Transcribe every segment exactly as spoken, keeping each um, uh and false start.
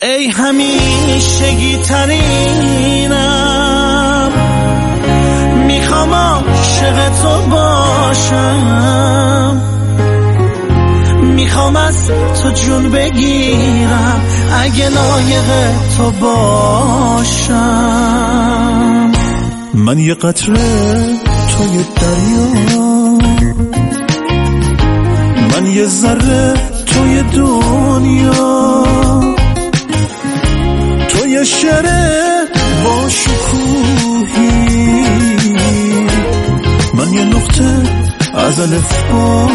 ای همیشگی ترینم، میخوام عاشق تو باشم، میخوام از تو جون بگیرم اگه لایق تو باشم. من یه قطره توی دریا، من یه ذره توی دنیا، تو یه شعر با شکوهی، من یه نقطه از الفبا.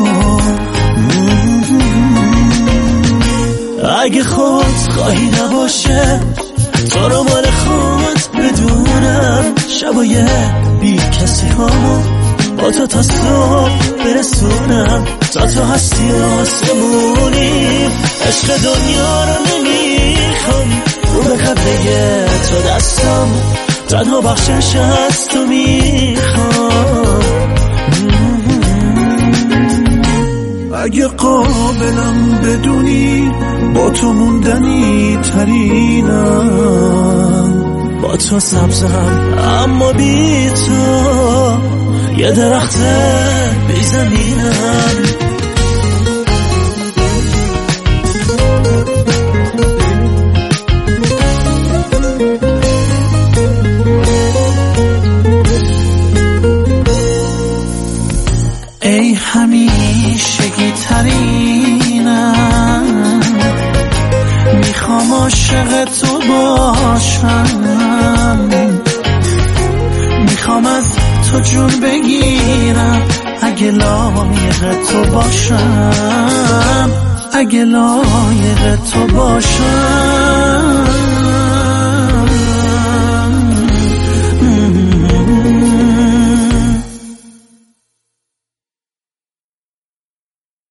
اگه خود خواهی نباشه تو رو مال خود بدونم، شبای بی کسی ها با تو تا صبح برسونم، تا تو هستی آسمونی، عشق دنیا رو نمیخوام، رو به قبله تو دستم، تنها بخشش از تو میخوام. اگه قابلم بدونی با تو موندنی ترینم، با تو سبزم اما بی تو یه درخت بی زمینم. ای همیشگی ترینم، میخوام عاشق تو باشم، میخوام از تو جون بگیرم اگه لایق تو باشم، اگه لایق تو باشم.